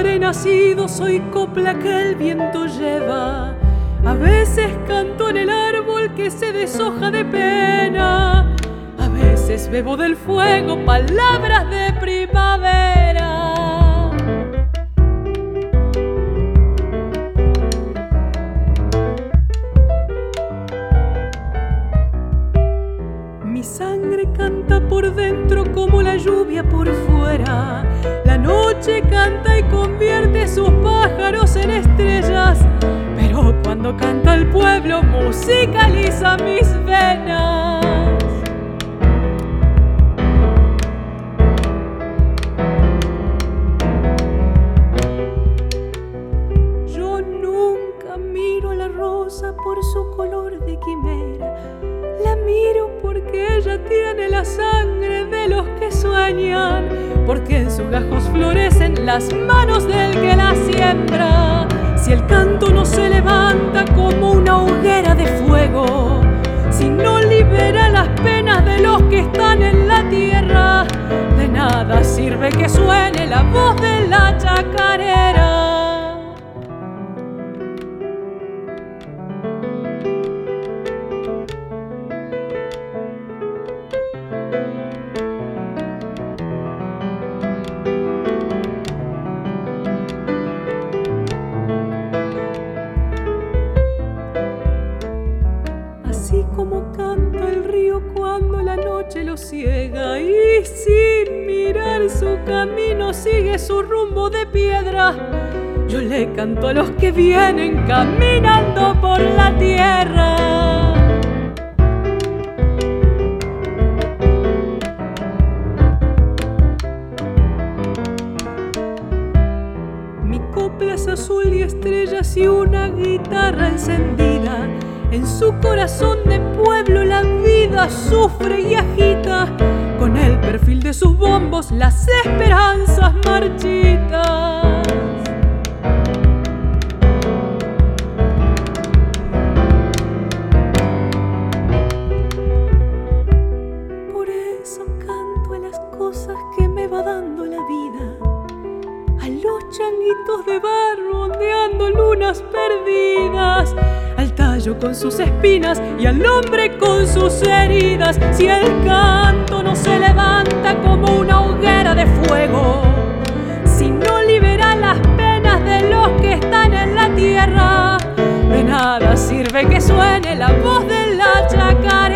he nacido, soy copla que el viento lleva. A veces canto en el árbol que se deshoja de pena. A veces bebo del fuego palabras de primavera. Mi sangre canta por dentro como la lluvia por fuera. La noche canta y convierte sus pájaros en estrellas. Pero cuando canta el pueblo musicaliza mis venas. Yo nunca miro a la rosa por su color de quimera. La miro porque ella tiene la sangre de los que sueñan, porque en sus gajos florecen las manos del que la siembra. Si el canto no se levanta como una hoguera de fuego, si no libera las penas de los que están en la tierra, de nada sirve que suene la voz de la chacarera. Así como canta el río cuando la noche lo ciega y sin mirar su camino sigue su rumbo de piedra, yo le canto a los que vienen caminando por la tierra. Mi copla es azul y estrellas y una guitarra encendida. En su corazón de pueblo la vida sufre y agita, con el perfil de sus bombos las esperanzas marchitas. Por eso canto a las cosas que me va dando la vida, a los changuitos de barro ondeando lunas perdidas, al tallo con sus espinas y al hombre con sus heridas. Si el canto no se levanta como una hoguera de fuego, si no libera las penas de los que están en la tierra, de nada sirve que suene la voz de la chacarera.